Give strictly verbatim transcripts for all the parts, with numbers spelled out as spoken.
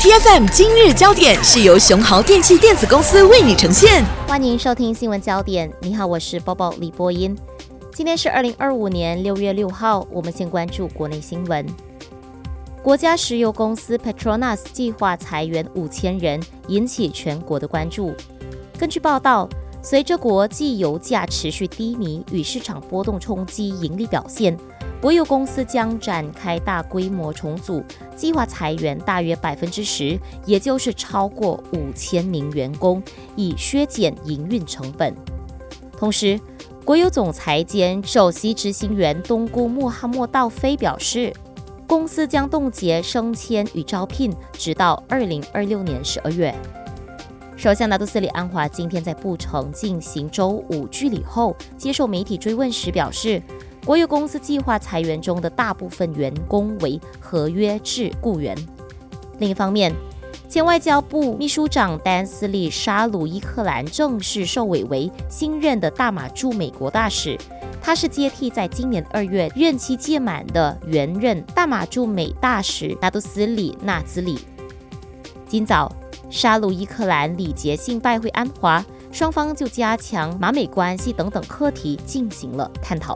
T F M 今日焦点是由雄豪电器电子公司为你呈现。 欢迎收听新闻焦点。你好，我是波波李波音。今天是二零二五年六月六号，我们先关注国内新闻。国家石油公司 Petronas 计划裁员五千人，引起全国的关注。根据报道，随着国际油价持续低迷与市场波动冲击盈利表现，国有公司将展开大规模重组，计划裁员大约百分之十，也就是超过五千名员工，以削减营运成本。同时，国有总裁兼首席执行员东姑穆哈默道菲表示，公司将冻结升迁与招聘，直到二零二六年十二月。首相拿督斯里安华今天在布城进行周五居礼后，接受媒体追问时表示，国有公司计划裁员中的大部分员工为合约制雇员。另一方面，前外交部秘书长丹斯利·沙鲁伊克兰正式受委为新任的大马驻美国大使，他是接替在今年二月任期届满的原任大马驻美大使拿督斯里纳兹里。今早，沙鲁伊克兰礼节性拜会安华，双方就加强马美关系等等课题进行了探讨。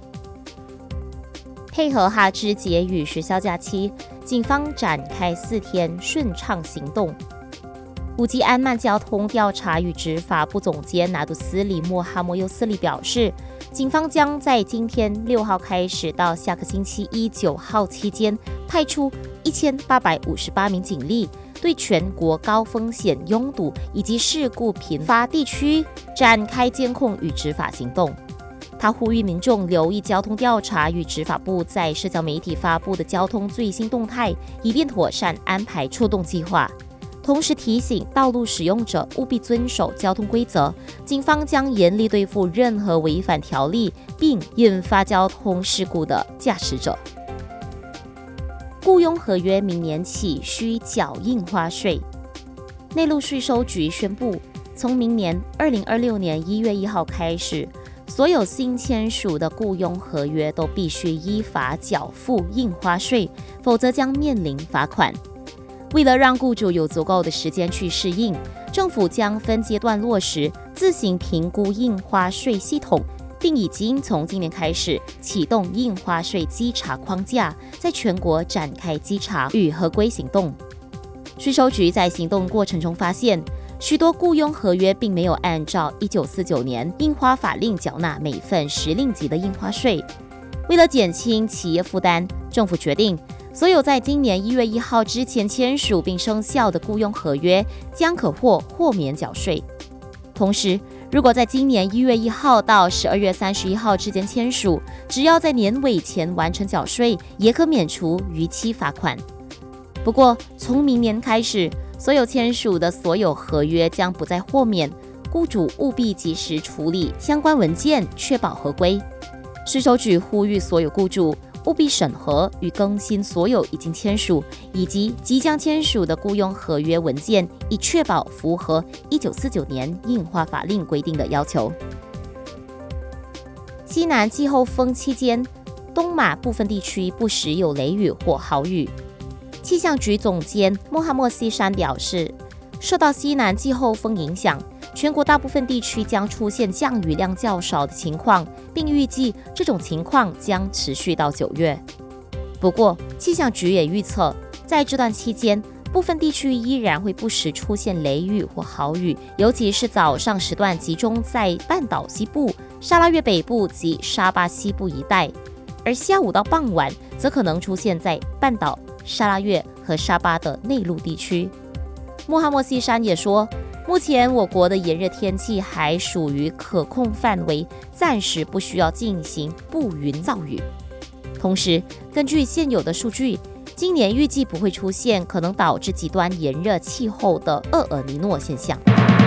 配合哈芝节与学校假期，警方展开四天顺畅行动。五级安曼交通调查与执法部总监拿督斯里莫哈莫尤斯里表示，警方将在今天六号开始到下个星期一九号期间，派出一千八百五十八名警力，对全国高风险、拥堵以及事故频发地区展开监控与执法行动。他呼吁民众留意交通调查与执法部在社交媒体发布的交通最新动态，以便妥善安排出动计划。同时提醒道路使用者务必遵守交通规则，警方将严厉对付任何违反条例并引发交通事故的驾驶者。雇佣合约明年起需缴印花税。内陆税收局宣布，从明年二零二六年一月一号开始，所有新签署的雇佣合约都必须依法缴付印花税，否则将面临罚款。为了让雇主有足够的时间去适应，政府将分阶段落实自行评估印花税系统，并已经从今年开始启动印花税稽查框架，在全国展开稽查与合规行动。税收局在行动过程中发现，许多雇佣合约并没有按照一九四九年印花法令缴纳每份时令级的印花税。为了减轻企业负担，政府决定所有在今年一月一号之前签署并生效的雇佣合约将可获豁免缴税。同时，如果在今年一月一号到十二月三十一号之间签署，只要在年尾前完成缴税，也可免除逾期罚款。不过，从明年开始，所有签署的所有合约将不再豁免，雇主务必及时处理相关文件，确保合规。税收局呼吁所有雇主务必审核与更新所有已经签署以及即将签署的雇佣合约文件，以确保符合一九四九年印花法令规定的要求。西南季候风期间，东马部分地区不时有雷雨或豪雨。气象局总监穆哈默西山表示，受到西南季候风影响，全国大部分地区将出现降雨量较少的情况，并预计这种情况将持续到九月。不过，气象局也预测，在这段期间，部分地区依然会不时出现雷雨或豪雨，尤其是早上时段集中在半岛西部、沙拉越北部及沙巴西部一带，而下午到傍晚则可能出现在半岛、沙拉越和沙巴的内陆地区。穆哈默西山也说，目前我国的炎热天气还属于可控范围，暂时不需要进行布云造雨。同时，根据现有的数据，今年预计不会出现可能导致极端炎热气候的厄尔尼诺现象。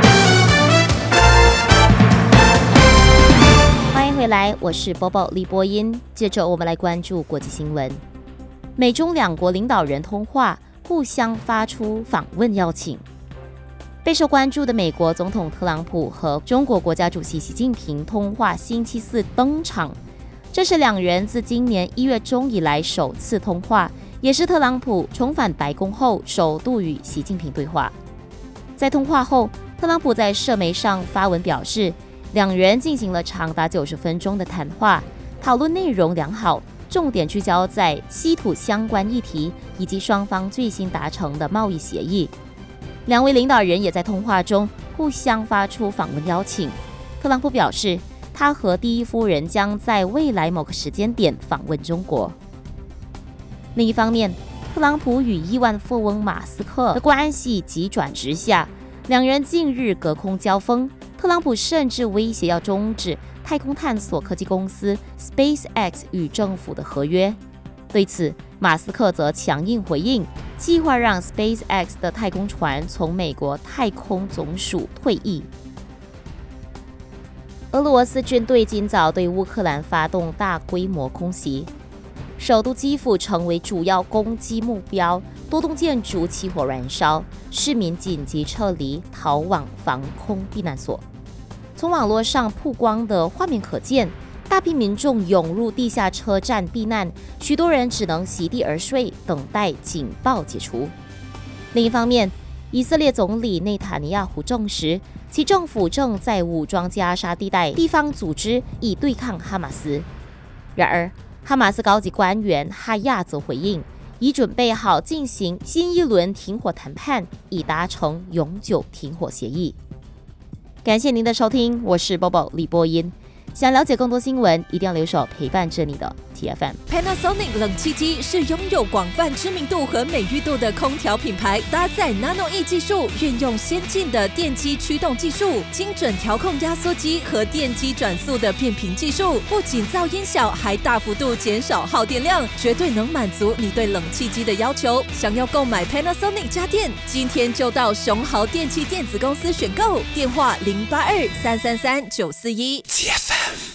欢迎回来，我是波波李波音。接着我们来关注国际新闻。美中两国领导人通话，互相发出访问邀请。备受关注的美国总统特朗普和中国国家主席习近平通话星期四登场。 这是两人自今年一月中以来首次通话，也是特朗普重返白宫后首度与习近平对话。在通话后，特朗普在社媒上发文表示，两人进行了长达九十分钟的谈话，讨论内容良好，重点聚焦在稀土相关议题以及双方最新达成的贸易协议。两位领导人也在通话中互相发出访问邀请。特朗普表示，他和第一夫人将在未来某个时间点访问中国。另一方面，特朗普与亿万富翁马斯克的关系急转直下，两人近日隔空交锋，特朗普甚至威胁要终止太空探索科技公司 SpaceX 与政府的合约。对此，马斯克则强硬回应，计划让 SpaceX 的太空船从美国太空总署退役。俄罗斯军队今早对乌克兰发动大规模空袭，首都基辅成为主要攻击目标，多栋建筑起火燃烧，市民紧急撤离，逃往防空避难所。从网络上曝光的画面可见，大批民众涌入地下车站避难，许多人只能席地而睡，等待警报解除。另一方面，以色列总理内塔尼亚胡证实，其政府正在武装加沙地带地方组织，以对抗哈马斯。然而，哈马斯高级官员哈亚则回应，已准备好进行新一轮停火谈判，以达成永久停火协议。感谢您的收听，我是 Bobo 李波音。想了解更多新闻，一定要留守陪伴着你的 T F M。Panasonic 冷气机是拥有广泛知名度和美誉度的空调品牌，搭载 Nano E 技术，运用先进的电机驱动技术，精准调控压缩机和电机转速的变频技术，不仅噪音小，还大幅度减少耗电量，绝对能满足你对冷气机的要求。想要购买 Panasonic 家电，今天就到雄豪电器电子公司选购，电话零八二三三三九四一。T F M